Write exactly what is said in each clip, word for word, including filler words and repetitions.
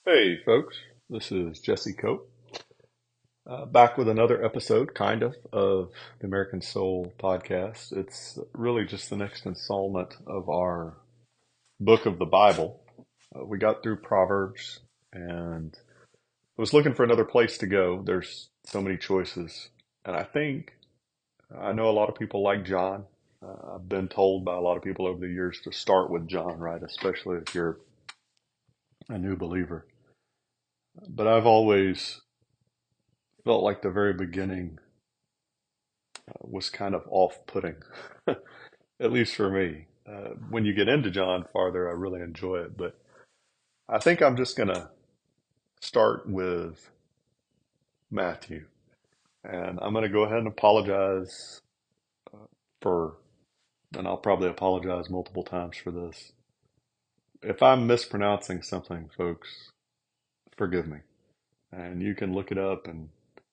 Hey, folks, this is Jesse Cope, uh, back with another episode, kind of, of the American Soul podcast. It's really just the next installment of our book of the Bible. Uh, we got through Proverbs and I was looking for another place to go. There's so many choices. And I think, I know a lot of people like John. Uh, I've been told by a lot of people over the years to start with John, right? Especially if you're a new believer. But I've always felt like the very beginning was kind of off-putting, at least for me. Uh, when you get into John farther, I really enjoy it, but I think I'm just going to start with Matthew, and I'm going to go ahead and apologize for, and I'll probably apologize multiple times for this. If I'm mispronouncing something, folks, forgive me. And you can look it up and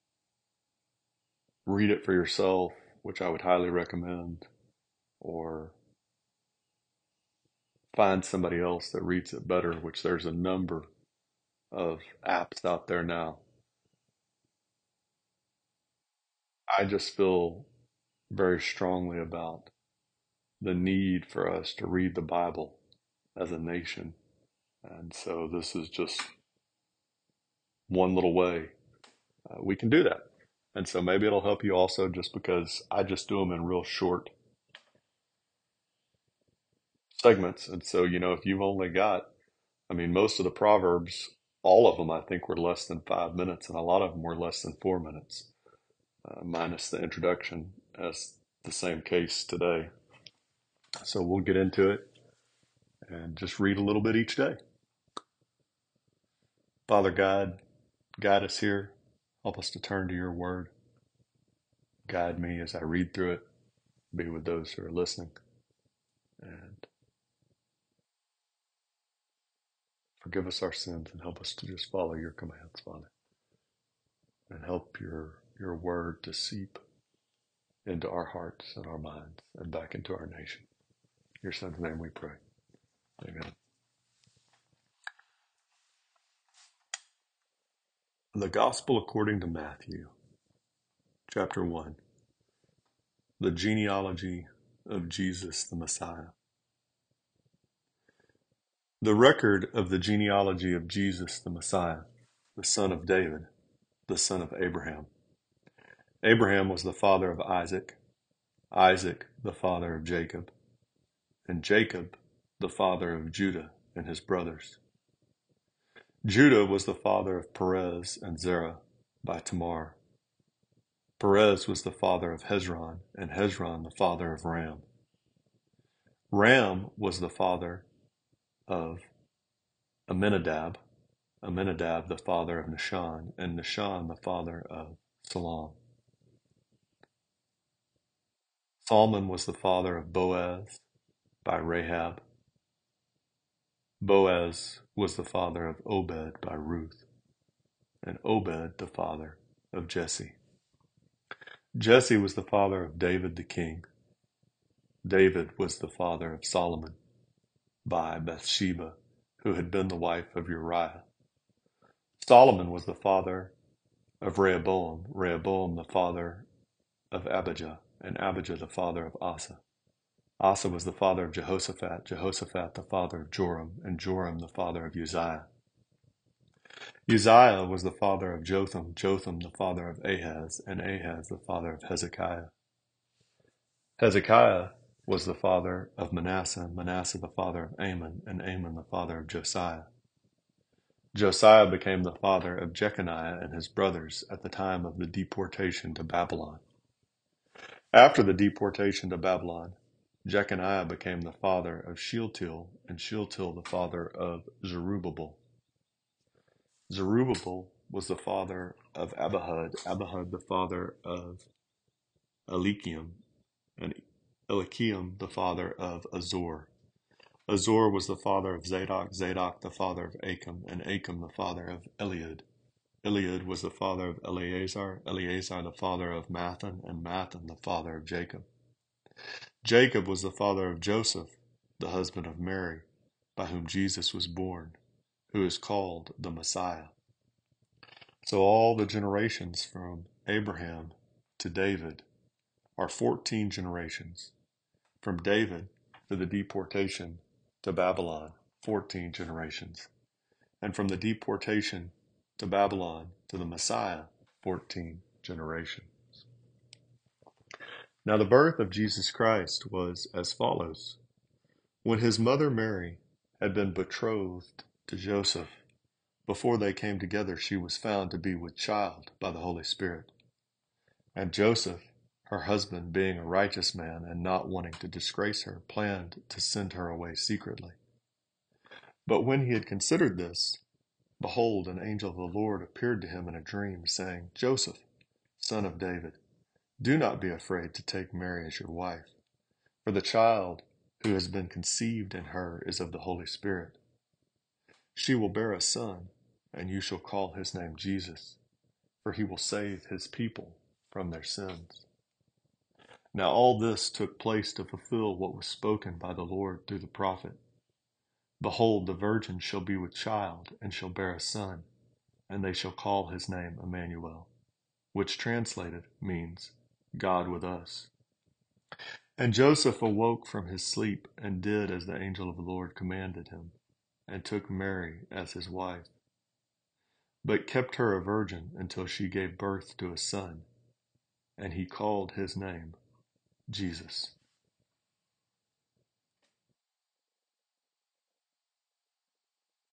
read it for yourself, which I would highly recommend, or find somebody else that reads it better, which there's a number of apps out there now. I just feel very strongly about the need for us to read the Bible as a nation. And so this is just one little way uh, we can do that. And so maybe it'll help you also just because I just do them in real short segments. And so, you know, if you've only got, I mean, most of the Proverbs, all of them, I think, were less than five minutes, and a lot of them were less than four minutes, uh, minus the introduction, as the same case today. So we'll get into it and just read a little bit each day. Father God, guide us here. Help us to turn to your word. Guide me as I read through it. Be with those who are listening. And forgive us our sins and help us to just follow your commands, Father. And help your your word to seep into our hearts and our minds and back into our nation. In your son's name we pray. Amen. The Gospel according to Matthew, chapter one. The genealogy of Jesus the Messiah. The record of the genealogy of Jesus the Messiah, the son of David, the son of Abraham. Abraham was the father of Isaac, Isaac the father of Jacob, and Jacob the father of Judah and his brothers. Judah was the father of Perez and Zerah by Tamar. Perez was the father of Hezron, and Hezron the father of Ram. Ram was the father of Amminadab, Amminadab the father of Nahshon, and Nahshon the father of Salom. Salmon was the father of Boaz by Rahab. Boaz was the father of Obed by Ruth, and Obed the father of Jesse. Jesse was the father of David the king. David was the father of Solomon by Bathsheba, who had been the wife of Uriah. Solomon was the father of Rehoboam, Rehoboam the father of Abijah, and Abijah the father of Asa. Asa was the father of Jehoshaphat, Jehoshaphat the father of Joram, and Joram the father of Uzziah. Uzziah was the father of Jotham, Jotham the father of Ahaz, and Ahaz the father of Hezekiah. Hezekiah was the father of Manasseh, Manasseh the father of Amon, and Amon the father of Josiah. Josiah became the father of Jeconiah and his brothers at the time of the deportation to Babylon. After the deportation to Babylon, Jeconiah became the father of Shealtiel, and Shealtiel the father of Zerubbabel. Zerubbabel was the father of Abihud, Abihud the father of Eliakim, and Eliakim the father of Azor. Azor was the father of Zadok, Zadok the father of Achim, and Achim the father of Eliud. Eliud was the father of Eleazar, Eleazar the father of Mathan, and Mathan the father of Jacob. Jacob was the father of Joseph, the husband of Mary, by whom Jesus was born, who is called the Messiah. So all the generations from Abraham to David are fourteen generations. From David to the deportation to Babylon, fourteen generations. And from the deportation to Babylon to the Messiah, fourteen generations. Now the birth of Jesus Christ was as follows. When his mother Mary had been betrothed to Joseph, before they came together, she was found to be with child by the Holy Spirit. And Joseph, her husband, being a righteous man and not wanting to disgrace her, planned to send her away secretly. But when he had considered this, behold, an angel of the Lord appeared to him in a dream, saying, Joseph, son of David, do not be afraid to take Mary as your wife, for the child who has been conceived in her is of the Holy Spirit. She will bear a son, and you shall call his name Jesus, for he will save his people from their sins. Now all this took place to fulfill what was spoken by the Lord through the prophet. Behold, the virgin shall be with child, and shall bear a son, and they shall call his name Emmanuel, which translated means God with us. And Joseph awoke from his sleep, and did as the angel of the Lord commanded him, and took Mary as his wife, but kept her a virgin until she gave birth to a son, and he called his name Jesus.